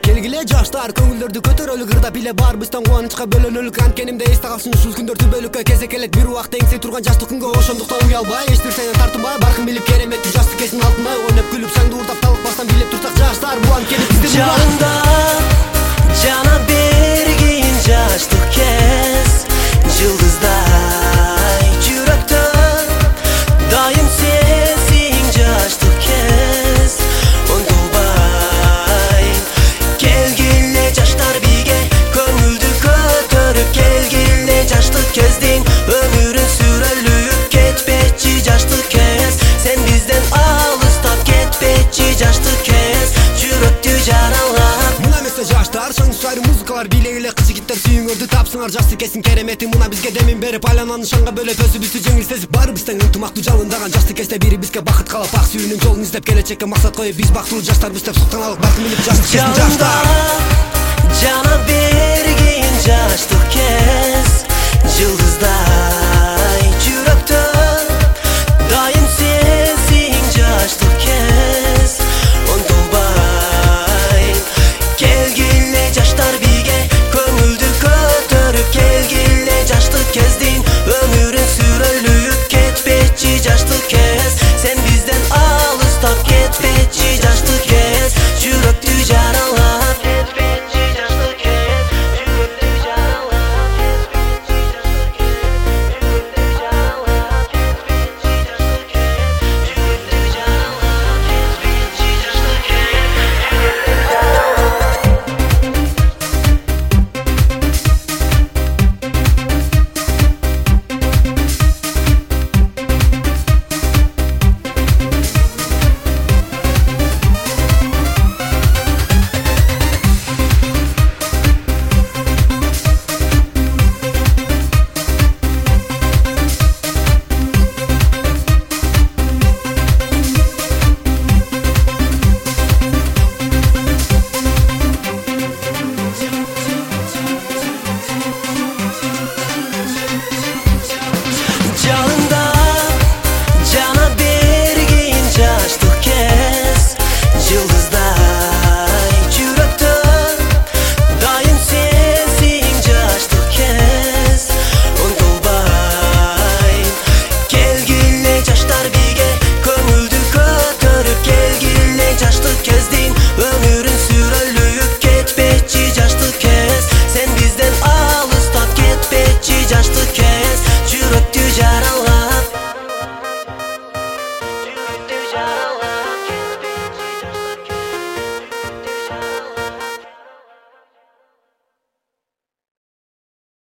Келгиле жаштар, көңүлдөрдү көтөрөлү, кырдап биле барбыздан кубанычка бөлөнөлүк. Анткенимде эсте калсын ушул күндөр түбөлүккө кезек келет. Бир убакта эңсе турган жаштык күнгө, ошондуктан уялбай, эч нерседен тартынбай, баркын билип кереметти жаштык эсин алтындай. Ойноп күлүп саңды урдап талыкпастан билеп турсак жаштар, бу анткени биздин жанымда жана бергин жаштык кез, жылдыздай жүрөктө дайым сенсиң жаштык кез, унтулбай. Келгиле жаштар биге көңүлдү көтөрүп, келгиле жаштык кездин өмүрүн сүрөлүп, кетпечи жаштык кез, сен бизден алыстап кетпечи жаштык кез, жүрөктү жаралап. Мына эмесе жаштар, соңсуайры музыкалар бийлегиле, кыз жигиттер сүйүңөрдү тапсыңар, жаштык кесин керемети. Мына бизге демин берип, айлананы шаңга бөлөп, өзүбүздү жеңил сезип, баарыбыздан ынтымактуу жалындаган жаштык кезде бирибизге бакыт каалап, ак сүйүүнүн жолун издеп, келечекке максат коюп, биз бактылуу жаштарбыз деп суктаналык. Баркын билип жаштык кесин жаштар. Жана бергин жаштык кез, жылдыздай